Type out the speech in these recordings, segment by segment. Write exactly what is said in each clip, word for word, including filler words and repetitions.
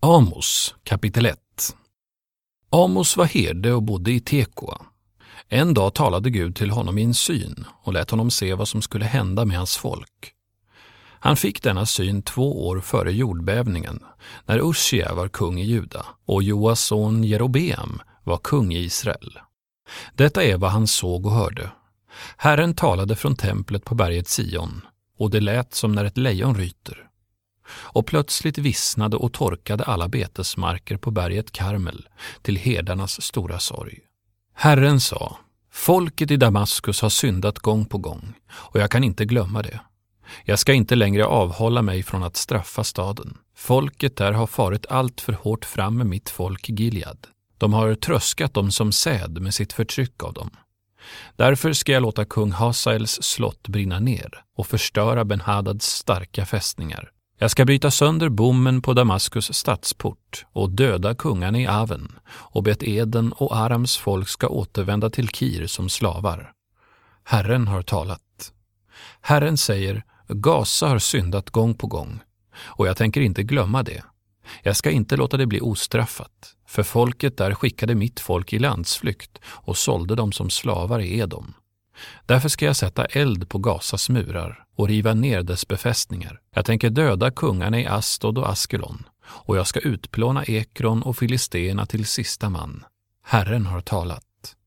Amos kapitel ett. Amos var herde och bodde i Tekoa. En dag talade Gud till honom i en syn och lät honom se vad som skulle hända med hans folk. Han fick denna syn två år före jordbävningen, när Ushia var kung i Juda och Joas son Jerobeam var kung i Israel. Detta är vad han såg och hörde. Herren talade från templet på berget Sion, och det lät som när ett lejon ryter. Och plötsligt vissnade och torkade alla betesmarker på berget Karmel till herdarnas stora sorg. Herren sa: folket i Damaskus har syndat gång på gång, och jag kan inte glömma det. Jag ska inte längre avhålla mig från att straffa staden. Folket där har farit allt för hårt fram med mitt folk Gilead. De har tröskat dem som säd med sitt förtryck av dem. Därför ska jag låta kung Hasaels slott brinna ner och förstöra Ben-Hadads starka fästningar. Jag ska bryta sönder bommen på Damaskus stadsport och döda kungarna i Aven, och Bet-Eden och Arams folk ska återvända till Kir som slavar. Herren har talat. Herren säger: Gaza har syndat gång på gång, och jag tänker inte glömma det. Jag ska inte låta det bli ostraffat, för folket där skickade mitt folk i landsflykt och sålde dem som slavar i Edom. Därför ska jag sätta eld på Gazas murar och riva ner dess befästningar. Jag tänker döda kungarna i Astod och Askelon, och jag ska utplåna Ekron och filisterna till sista man. Herren har talat.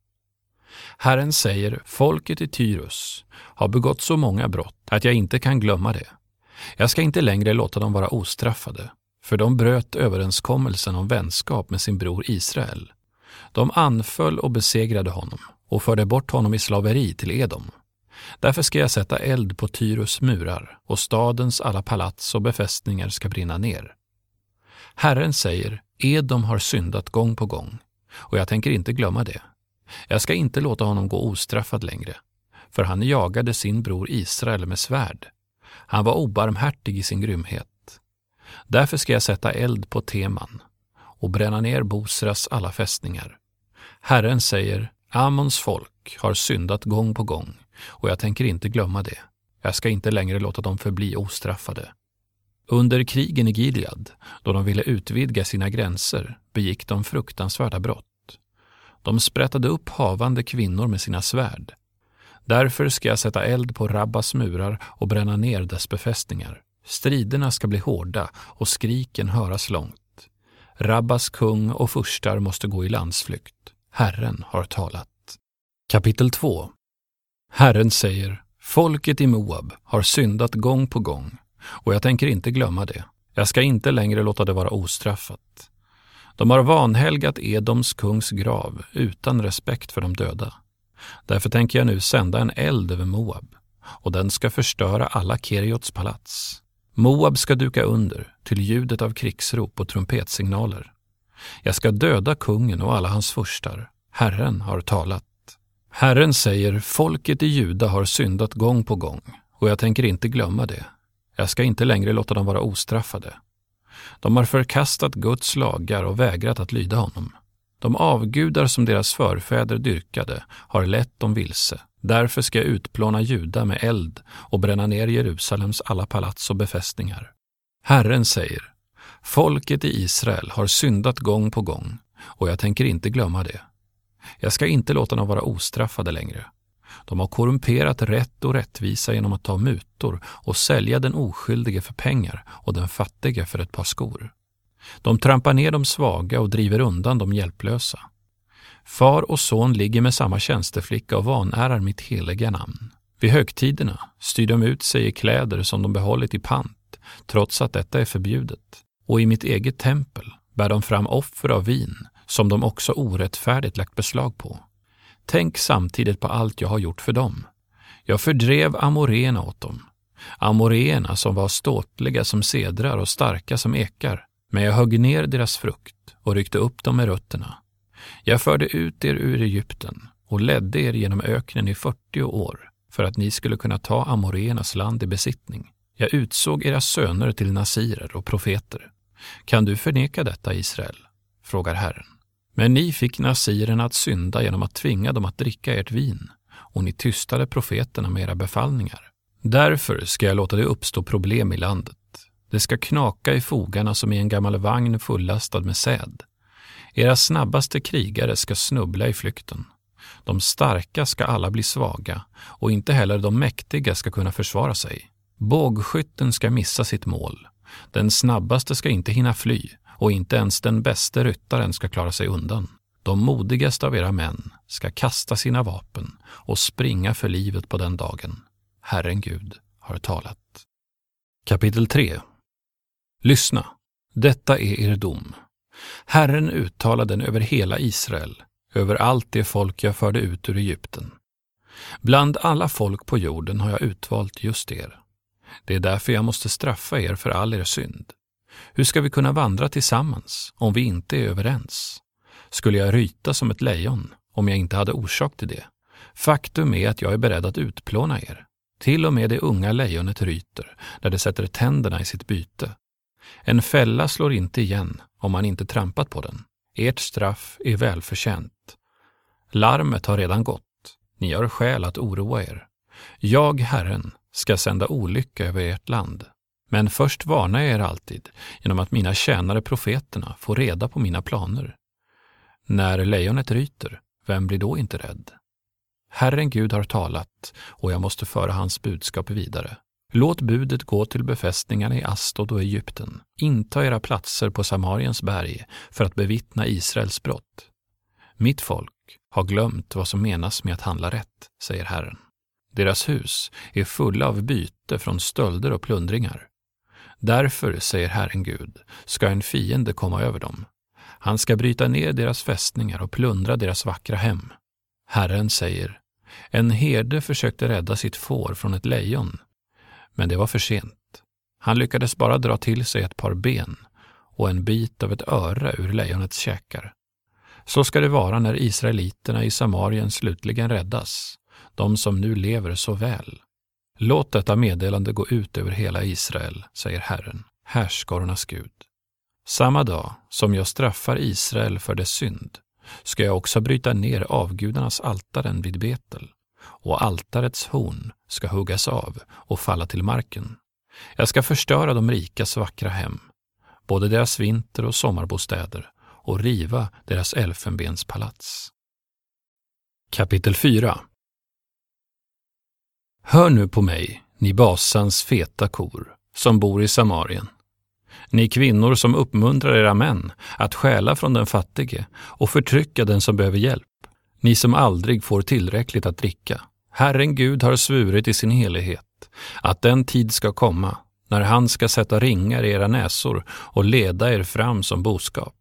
Herren säger: folket i Tyrus har begått så många brott att jag inte kan glömma det. Jag ska inte längre låta dem vara ostraffade, för de bröt överenskommelsen om vänskap med sin bror Israel. De anföll och besegrade honom och förde bort honom i slaveri till Edom. Därför ska jag sätta eld på Tyrus murar, och stadens alla palats och befästningar ska brinna ner. Herren säger: Edom har syndat gång på gång, och jag tänker inte glömma det. Jag ska inte låta honom gå ostraffad längre, för han jagade sin bror Israel med svärd. Han var obarmhärtig i sin grymhet. Därför ska jag sätta eld på Teman och bränna ner Bosras alla fästningar. Herren säger: Ammons folk har syndat gång på gång, och jag tänker inte glömma det. Jag ska inte längre låta dem förbli ostraffade. Under krigen i Gilead, då de ville utvidga sina gränser, begick de fruktansvärda brott. De sprättade upp havande kvinnor med sina svärd. Därför ska jag sätta eld på Rabbas murar och bränna ner dess befästningar. Striderna ska bli hårda och skriken höras långt. Rabbas kung och furstar måste gå i landsflykt. Herren har talat. Kapitel två. Herren säger: folket i Moab har syndat gång på gång, och jag tänker inte glömma det. Jag ska inte längre låta det vara ostraffat. De har vanhelgat Edoms kungs grav utan respekt för de döda. Därför tänker jag nu sända en eld över Moab, och den ska förstöra alla Keriots palats. Moab ska duka under till ljudet av krigsrop och trumpetsignaler. Jag ska döda kungen och alla hans furstar. Herren har talat. Herren säger: folket i Juda har syndat gång på gång, och jag tänker inte glömma det. Jag ska inte längre låta dem vara ostraffade. De har förkastat Guds lagar och vägrat att lyda honom. De avgudar som deras förfäder dyrkade har lett dem vilse. Därför ska jag utplåna Juda med eld och bränna ner Jerusalems alla palats och befästningar. Herren säger: folket i Israel har syndat gång på gång, och jag tänker inte glömma det. Jag ska inte låta dem vara ostraffade längre. De har korrumperat rätt och rättvisa genom att ta mutor och sälja den oskyldige för pengar och den fattige för ett par skor. De trampar ner de svaga och driver undan de hjälplösa. Far och son ligger med samma tjänsteflicka och vanärar mitt heliga namn. Vid högtiderna styr de ut sig i kläder som de behållit i pant, trots att detta är förbjudet. Och i mitt eget tempel bär de fram offer av vin, som de också orättfärdigt lagt beslag på. Tänk samtidigt på allt jag har gjort för dem. Jag fördrev amoréerna åt dem. Amoréerna som var ståtliga som cedrar och starka som ekar. Men jag högg ner deras frukt och ryckte upp dem med rötterna. Jag förde ut er ur Egypten och ledde er genom öknen i fyrtio år för att ni skulle kunna ta amoréernas land i besittning. Jag utsåg era söner till nasirer och profeter. Kan du förneka detta, Israel? Frågar Herren. Men ni fick nasirerna att synda genom att tvinga dem att dricka ert vin, och ni tystade profeterna med era befallningar. Därför ska jag låta det uppstå problem i landet. Det ska knaka i fogarna som i en gammal vagn fullastad med säd. Era snabbaste krigare ska snubbla i flykten. De starka ska alla bli svaga, och inte heller de mäktiga ska kunna försvara sig. Bågskytten ska missa sitt mål. Den snabbaste ska inte hinna fly, och inte ens den bästa ryttaren ska klara sig undan. De modigaste av era män ska kasta sina vapen och springa för livet på den dagen. Herren Gud har talat. Kapitel tre. Lyssna, detta är er dom. Herren uttalade den över hela Israel, över allt det folk jag förde ut ur Egypten. Bland alla folk på jorden har jag utvalt just er. Det är därför jag måste straffa er för all er synd. Hur ska vi kunna vandra tillsammans om vi inte är överens? Skulle jag ryta som ett lejon om jag inte hade orsak till det? Faktum är att jag är beredd att utplåna er. Till och med det unga lejonet ryter där det sätter tänderna i sitt byte. En fälla slår inte igen om man inte trampat på den. Ert straff är välförtjänt. Larmet har redan gått. Ni har skäl att oroa er. Jag, Herren, ska sända olycka över ert land. Men först varnar jag er alltid genom att mina tjänare profeterna får reda på mina planer. När lejonet ryter, vem blir då inte rädd? Herren Gud har talat, och jag måste föra hans budskap vidare. Låt budet gå till befästningarna i Astod och Egypten. Inta era platser på Samariens berg för att bevittna Israels brott. Mitt folk har glömt vad som menas med att handla rätt, säger Herren. Deras hus är fulla av byte från stölder och plundringar. Därför, säger Herren Gud, ska en fiende komma över dem. Han ska bryta ner deras fästningar och plundra deras vackra hem. Herren säger, en herde försökte rädda sitt får från ett lejon, men det var för sent. Han lyckades bara dra till sig ett par ben och en bit av ett öra ur lejonets käkar. Så ska det vara när israeliterna i Samarien slutligen räddas, de som nu lever så väl. Låt detta meddelande gå ut över hela Israel, säger Herren, härskarornas Gud. Samma dag som jag straffar Israel för dess synd ska jag också bryta ner avgudarnas altaren vid Betel, och altarets horn ska huggas av och falla till marken. Jag ska förstöra de rikas vackra hem, både deras vinter- och sommarbostäder, och riva deras elfenbenspalats. Kapitel fyra. Hör nu på mig, ni Basans feta kor, som bor i Samarien. Ni kvinnor som uppmuntrar era män att stjäla från den fattige och förtrycka den som behöver hjälp. Ni som aldrig får tillräckligt att dricka. Herren Gud har svurit i sin helighet att den tid ska komma när han ska sätta ringar i era näsor och leda er fram som boskap.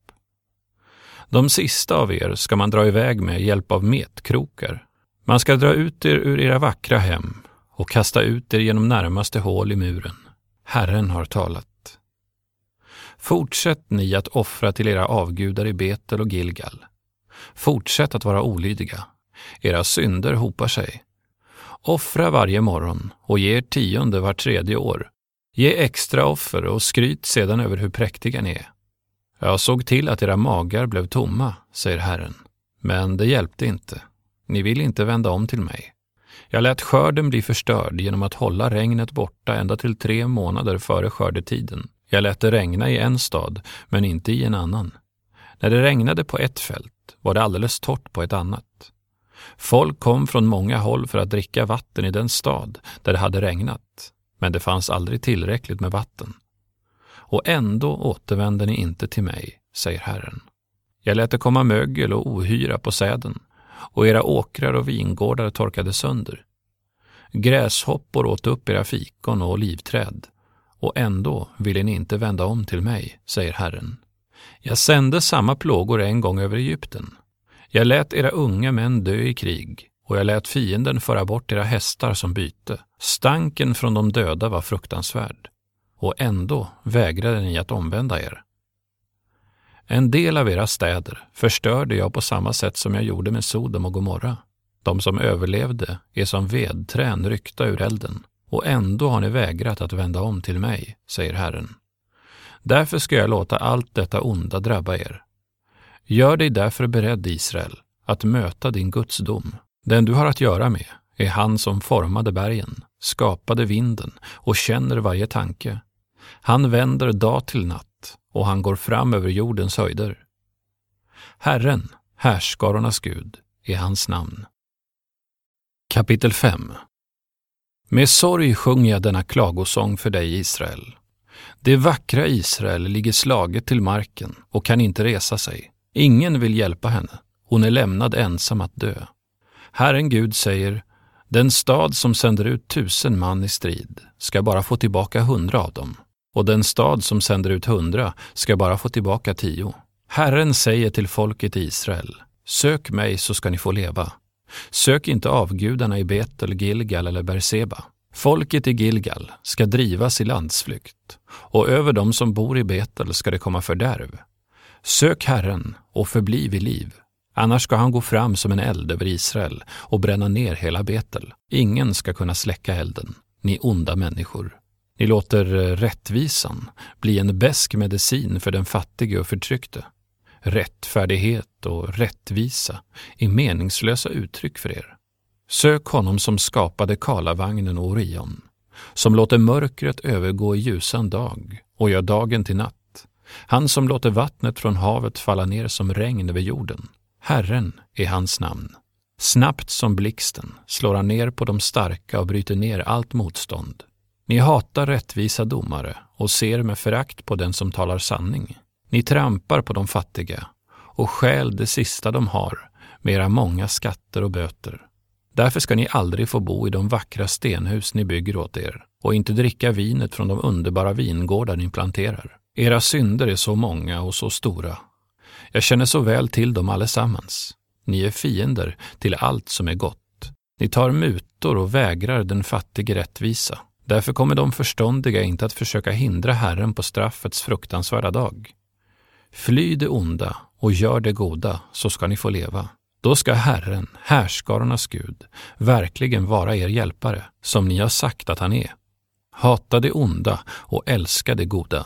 De sista av er ska man dra iväg med hjälp av metkrokar. Man ska dra ut er ur era vackra hem och kasta ut er genom närmaste hål i muren. Herren har talat. Fortsätt ni att offra till era avgudar i Betel och Gilgal. Fortsätt att vara olydiga. Era synder hopar sig. Offra varje morgon och ge er tionde var tredje år. Ge extra offer och skryt sedan över hur präktiga ni är. Jag såg till att era magar blev tomma, säger Herren. Men det hjälpte inte. Ni vill inte vända om till mig. Jag lät skörden bli förstörd genom att hålla regnet borta ända till tre månader före skördetiden. Jag lät det regna i en stad, men inte i en annan. När det regnade på ett fält var det alldeles torrt på ett annat. Folk kom från många håll för att dricka vatten i den stad där det hade regnat, men det fanns aldrig tillräckligt med vatten. Och ändå återvände ni inte till mig, säger Herren. Jag lät det komma mögel och ohyra på säden, och era åkrar och vingårdar torkade sönder. Gräshoppor åt upp era fikon och olivträd, och ändå ville ni inte vända om till mig, säger Herren. Jag sände samma plågor en gång över Egypten. Jag lät era unga män dö i krig, och jag lät fienden föra bort era hästar som byte. Stanken från de döda var fruktansvärd, och ändå vägrade ni att omvända er. En del av era städer förstörde jag på samma sätt som jag gjorde med Sodom och Gomorra. De som överlevde är som vedträn ryckta ur elden, och ändå har ni vägrat att vända om till mig, säger Herren. Därför ska jag låta allt detta onda drabba er. Gör dig därför beredd, Israel, att möta din Guds dom. Den du har att göra med är han som formade bergen, skapade vinden och känner varje tanke. Han vänder dag till natt och han går fram över jordens höjder. Herren, härskarornas Gud, är hans namn. Kapitel fem. Med sorg sjunger jag denna klagosång för dig, Israel. Det vackra Israel ligger slaget till marken och kan inte resa sig. Ingen vill hjälpa henne. Hon är lämnad ensam att dö. Herren Gud säger, den stad som sänder ut tusen man i strid ska bara få tillbaka hundra av dem. Och den stad som sänder ut hundra ska bara få tillbaka tio. Herren säger till folket i Israel, sök mig så ska ni få leva. Sök inte avgudarna i Betel, Gilgal eller Berseba. Folket i Gilgal ska drivas i landsflykt, och över dem som bor i Betel ska det komma fördärv. Sök Herren och förbli vid liv. Annars ska han gå fram som en eld över Israel och bränna ner hela Betel. Ingen ska kunna släcka elden, ni onda människor. Ni låter rättvisan bli en besk medicin för den fattige och förtryckte. Rättfärdighet och rättvisa är meningslösa uttryck för er. Sök honom som skapade Kalavagnen och Orion, som låter mörkret övergå i ljusan dag och gör dagen till natt. Han som låter vattnet från havet falla ner som regn över jorden. Herren är hans namn. Snabbt som blixten slår han ner på de starka och bryter ner allt motstånd. Ni hatar rättvisa domare och ser med förakt på den som talar sanning. Ni trampar på de fattiga och stjäl det sista de har med era många skatter och böter. Därför ska ni aldrig få bo i de vackra stenhus ni bygger åt er och inte dricka vinet från de underbara vingårdar ni planterar. Era synder är så många och så stora. Jag känner så väl till dem allesammans. Ni är fiender till allt som är gott. Ni tar mutor och vägrar den fattige rättvisa. Därför kommer de förståndiga inte att försöka hindra Herren på straffets fruktansvärda dag. Fly det onda och gör det goda, så ska ni få leva. Då ska Herren, härskarornas Gud, verkligen vara er hjälpare, som ni har sagt att han är. Hata det onda och älska det goda.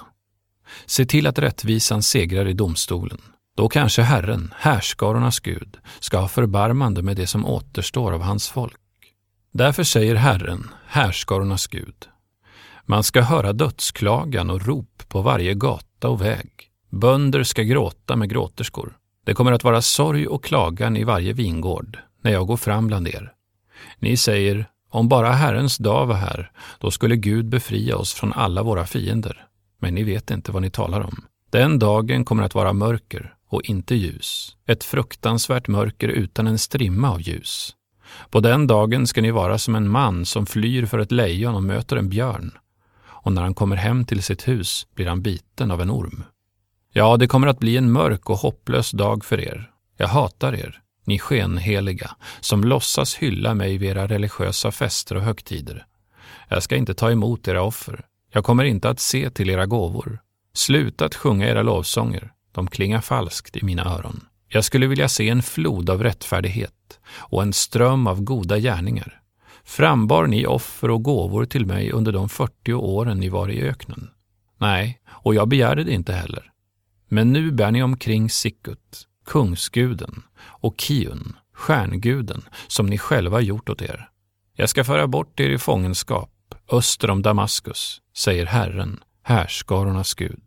Se till att rättvisan segrar i domstolen. Då kanske Herren, härskarornas Gud, ska ha förbarmande med det som återstår av hans folk. Därför säger Herren, härskarornas Gud, man ska höra dödsklagan och rop på varje gata och väg. Bönder ska gråta med gråterskor. Det kommer att vara sorg och klagan i varje vingård när jag går fram bland er. Ni säger, om bara Herrens dag var här, då skulle Gud befria oss från alla våra fiender. Men ni vet inte vad ni talar om. Den dagen kommer att vara mörker och inte ljus. Ett fruktansvärt mörker utan en strimma av ljus. På den dagen ska ni vara som en man som flyr för ett lejon och möter en björn. Och när han kommer hem till sitt hus blir han biten av en orm. Ja, det kommer att bli en mörk och hopplös dag för er. Jag hatar er, ni skenheliga, som låtsas hylla mig vid era religiösa fester och högtider. Jag ska inte ta emot era offer. Jag kommer inte att se till era gåvor. Sluta att sjunga era lovsånger. De klingar falskt i mina öron. Jag skulle vilja se en flod av rättfärdighet och en ström av goda gärningar. Frambar ni offer och gåvor till mig under de fyrtio åren ni var i öknen? Nej, och jag begärde det inte heller. Men nu bär ni omkring Sikkut, kungsguden, och Kiun, stjärnguden, som ni själva gjort åt er. Jag ska föra bort er i fångenskap, öster om Damaskus, säger Herren, härskarornas Gud.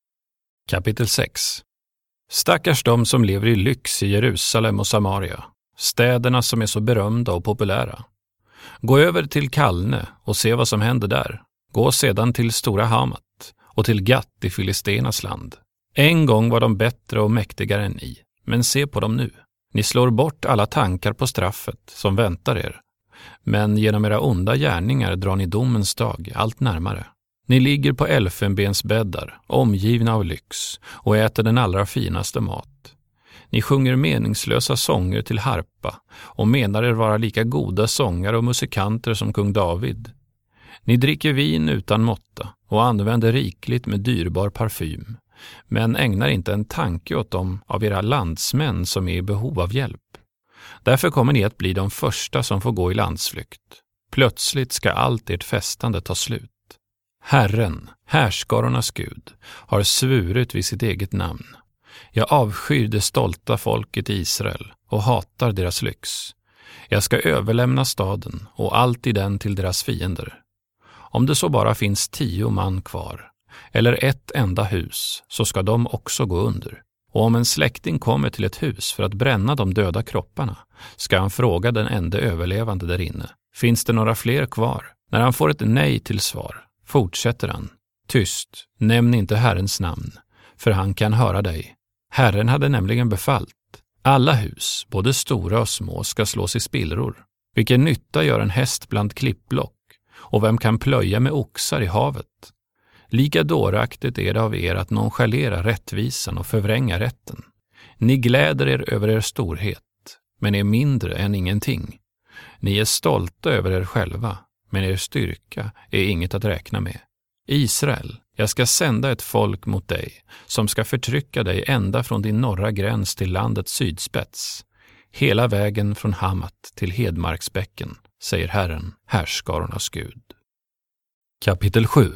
Kapitel sex. Stackars de som lever i lyx i Jerusalem och Samaria, städerna som är så berömda och populära. Gå över till Kalne och se vad som händer där. Gå sedan till Stora Hamat och till Gat i Filistenas land. En gång var de bättre och mäktigare än ni, men se på dem nu. Ni slår bort alla tankar på straffet som väntar er. Men genom era onda gärningar drar ni domens dag allt närmare. Ni ligger på elfenbensbäddar, omgivna av lyx, och äter den allra finaste mat. Ni sjunger meningslösa sånger till harpa och menar er vara lika goda sångare och musikanter som kung David. Ni dricker vin utan måtta och använder rikligt med dyrbar parfym, men ägnar inte en tanke åt dem av era landsmän som är i behov av hjälp. Därför kommer ni att bli de första som får gå i landsflykt. Plötsligt ska allt ert festande ta slut. Herren, härskarornas Gud, har svurit vid sitt eget namn. Jag avskyr det stolta folket i Israel och hatar deras lyx. Jag ska överlämna staden och allt i den till deras fiender. Om det så bara finns tio man kvar, eller ett enda hus, så ska de också gå under. Och om en släkting kommer till ett hus för att bränna de döda kropparna, ska han fråga den enda överlevande där inne: finns det några fler kvar? När han får ett nej till svar, fortsätter han: tyst, nämn inte Herrens namn, för han kan höra dig. Herren hade nämligen befallt: alla hus, både stora och små, ska slås i spillror. Vilken nytta gör en häst bland klippblock, och vem kan plöja med oxar i havet? Lika dåraktigt är det av er att nonchalera rättvisan och förvränga rätten. Ni gläder er över er storhet, men är mindre än ingenting. Ni är stolta över er själva, men er styrka är inget att räkna med. Israel, jag ska sända ett folk mot dig, som ska förtrycka dig ända från din norra gräns till landets sydspets, hela vägen från Hamat till Hedmarksbäcken, säger Herren, härskarornas Gud. Kapitel sju.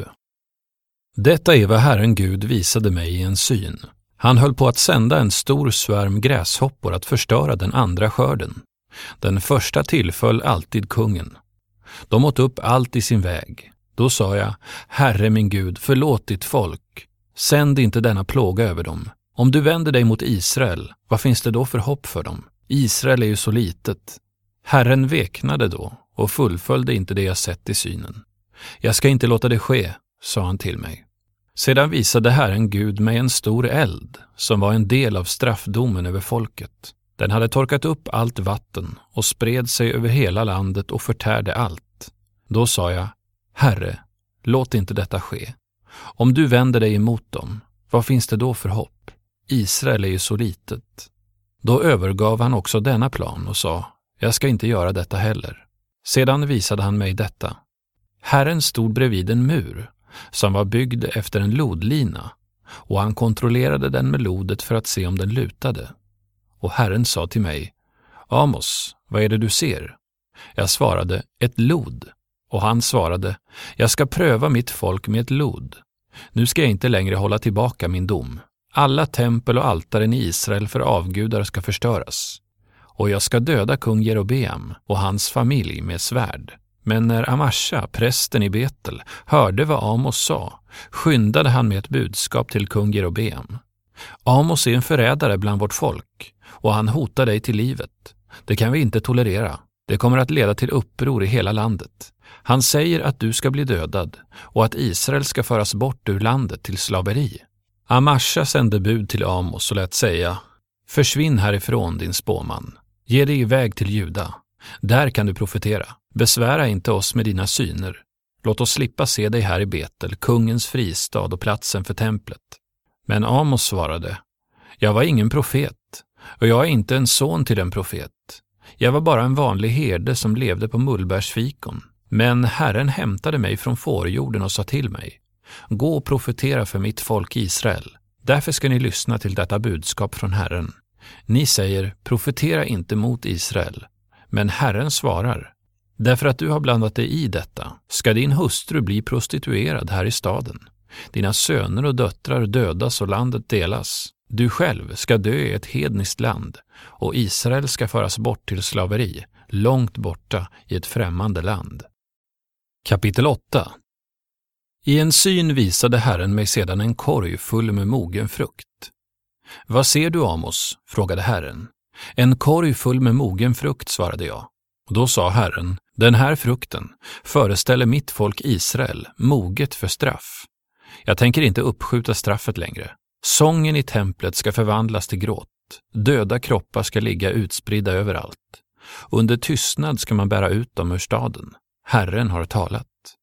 Detta är vad Herren Gud visade mig i en syn. Han höll på att sända en stor svärm gräshoppor att förstöra den andra skörden. Den första tillföll alltid kungen. De åt upp allt i sin väg. Då sa jag: Herre min Gud, förlåt ditt folk. Sänd inte denna plåga över dem. Om du vänder dig mot Israel, vad finns det då för hopp för dem? Israel är ju så litet. Herren veknade då och fullföljde inte det jag sett i synen. Jag ska inte låta det ske, sa han till mig. Sedan visade Herren Gud mig en stor eld, som var en del av straffdomen över folket. Den hade torkat upp allt vatten och spred sig över hela landet och förtärde allt. Då sa jag: Herre, låt inte detta ske. Om du vänder dig emot dem, vad finns det då för hopp? Israel är ju så litet. Då övergav han också denna plan och sa: jag ska inte göra detta heller. Sedan visade han mig detta. Herren stod bredvid en mur som var byggd efter en lodlina, och han kontrollerade den med lodet för att se om den lutade. Och Herren sa till mig: Amos, vad är det du ser? Jag svarade: ett lod. Och han svarade: jag ska pröva mitt folk med ett lod. Nu ska jag inte längre hålla tillbaka min dom. Alla tempel och altaren i Israel för avgudar ska förstöras. Och jag ska döda kung Jerobeam och hans familj med svärd. Men när Amasha, prästen i Betel, hörde vad Amos sa, skyndade han med ett budskap till kung Jerobeam. Amos är en förrädare bland vårt folk, och han hotar dig till livet. Det kan vi inte tolerera. Det kommer att leda till uppror i hela landet. Han säger att du ska bli dödad och att Israel ska föras bort ur landet till slaveri. Amasha sände bud till Amos och lät säga: försvinn härifrån, din spåman. Ge dig iväg till Juda. Där kan du profetera. Besvära inte oss med dina syner. Låt oss slippa se dig här i Betel, kungens fristad och platsen för templet. Men Amos svarade: jag var ingen profet, och jag är inte en son till en profet. Jag var bara en vanlig herde som levde på mullbärsfikon. Men Herren hämtade mig från fårjorden och sa till mig: gå och profetera för mitt folk Israel. Därför ska ni lyssna till detta budskap från Herren. Ni säger: profetera inte mot Israel. Men Herren svarar: därför att du har blandat dig i detta ska din hustru bli prostituerad här i staden. Dina söner och döttrar dödas och landet delas. Du själv ska dö i ett hedniskt land, och Israel ska föras bort till slaveri, långt borta i ett främmande land. Kapitel åtta. I en syn visade Herren mig sedan en korg full med mogen frukt. Vad ser du, Amos? Frågade Herren. En korg full med mogen frukt, svarade jag. Då sa Herren: den här frukten föreställer mitt folk Israel, moget för straff. Jag tänker inte uppskjuta straffet längre. Sången i templet ska förvandlas till gråt. Döda kroppar ska ligga utspridda överallt. Under tystnad ska man bära ut dem ur staden. Herren har talat.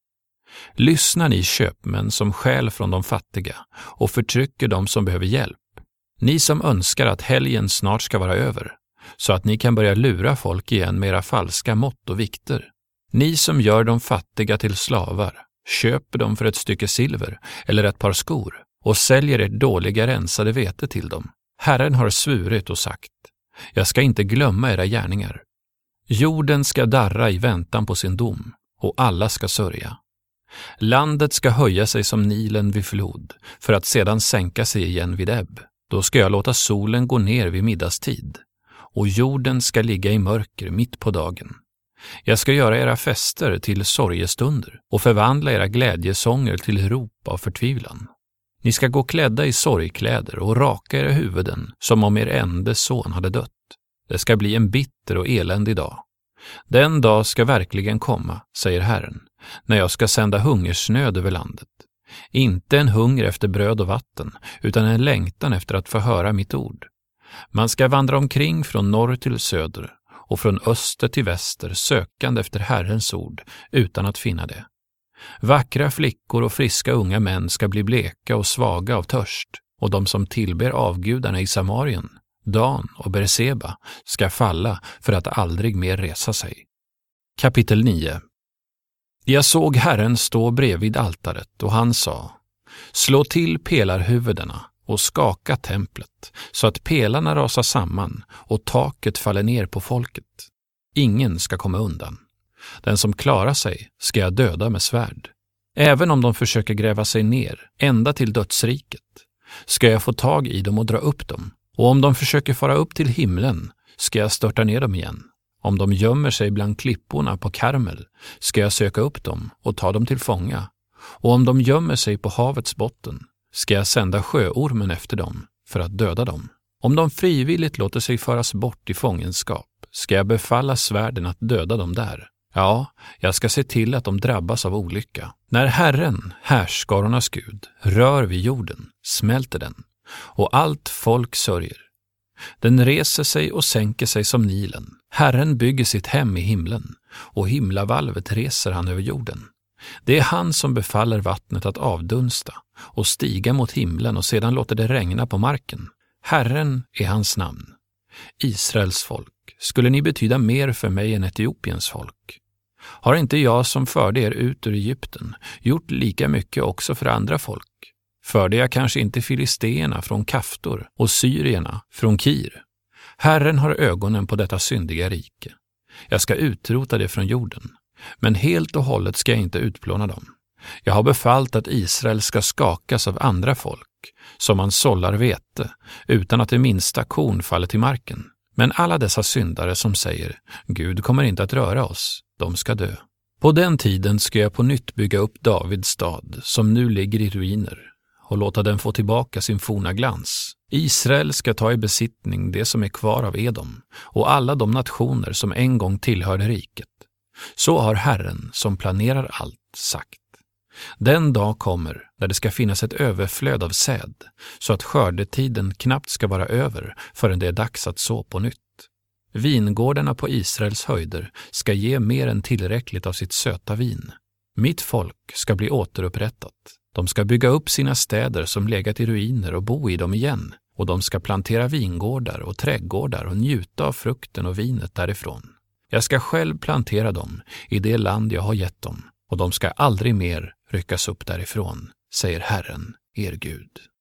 Lyssna, ni köpmän som stjäl från de fattiga och förtrycker dem som behöver hjälp. Ni som önskar att helgen snart ska vara över, så att ni kan börja lura folk igen med era falska mått och vikter. Ni som gör de fattiga till slavar, köper dem för ett stycke silver eller ett par skor och säljer ert dåliga rensade vete till dem. Herren har svurit och sagt: jag ska inte glömma era gärningar. Jorden ska darra i väntan på sin dom, och alla ska sörja. Landet ska höja sig som Nilen vid flod, för att sedan sänka sig igen vid ebb. Då ska jag låta solen gå ner vid middagstid, och jorden ska ligga i mörker mitt på dagen. Jag ska göra era fester till sorgestunder och förvandla era glädjesånger till rop av förtvivlan. Ni ska gå klädda i sorgkläder och raka era huvuden som om er enda son hade dött. Det ska bli en bitter och eländig dag. Den dag ska verkligen komma, säger Herren, när jag ska sända hungersnöd över landet. Inte en hunger efter bröd och vatten, utan en längtan efter att få höra mitt ord. Man ska vandra omkring från norr till söder och från öster till väster sökande efter Herrens ord utan att finna det. Vackra flickor och friska unga män ska bli bleka och svaga av törst, och de som tillber avgudarna i Samarien, Dan och Berseba, ska falla för att aldrig mer resa sig. Kapitel nio. Jag såg Herren stå bredvid altaret och han sa: slå till pelarhuvudena och skaka templet så att pelarna rasar samman och taket faller ner på folket. Ingen ska komma undan. Den som klarar sig ska jag döda med svärd. Även om de försöker gräva sig ner ända till dödsriket ska jag få tag i dem och dra upp dem. Och om de försöker fara upp till himlen ska jag störta ner dem igen. Om de gömmer sig bland klipporna på Karmel ska jag söka upp dem och ta dem till fånga. Och om de gömmer sig på havets botten ska jag sända sjöormen efter dem för att döda dem. Om de frivilligt låter sig föras bort i fångenskap ska jag befalla svärden att döda dem där. Ja, jag ska se till att de drabbas av olycka. När Herren, härskarornas Gud, rör vid jorden, smälter den, och allt folk sörjer. Den reser sig och sänker sig som Nilen. Herren bygger sitt hem i himlen, och himlavalvet reser han över jorden. Det är han som befaller vattnet att avdunsta och stiga mot himlen och sedan låter det regna på marken. Herren är hans namn. Israels folk, skulle ni betyda mer för mig än Etiopiens folk? Har inte jag som förde er ut ur Egypten gjort lika mycket också för andra folk? Förde jag kanske inte filisteerna från Kaftor och syrierna från Kir? Herren har ögonen på detta syndiga rike. Jag ska utrota det från jorden, men helt och hållet ska jag inte utplåna dem. Jag har befallt att Israel ska skakas av andra folk, som man sållar vete, utan att det minsta korn faller till marken. Men alla dessa syndare som säger, Gud kommer inte att röra oss, de ska dö. På den tiden ska jag på nytt bygga upp Davids stad, som nu ligger i ruiner, och låta den få tillbaka sin forna glans. Israel ska ta i besittning det som är kvar av Edom, och alla de nationer som en gång tillhörde riket. Så har Herren, som planerar allt, sagt. Den dag kommer där det ska finnas ett överflöd av säd, så att skördetiden knappt ska vara över förrän det är dags att så på nytt. Vingårdarna på Israels höjder ska ge mer än tillräckligt av sitt söta vin. Mitt folk ska bli återupprättat. De ska bygga upp sina städer som legat i ruiner och bo i dem igen, och de ska plantera vingårdar och trädgårdar och njuta av frukten och vinet därifrån. Jag ska själv plantera dem i det land jag har gett dem, och de ska aldrig mer ryckas upp därifrån, säger Herren, er Gud.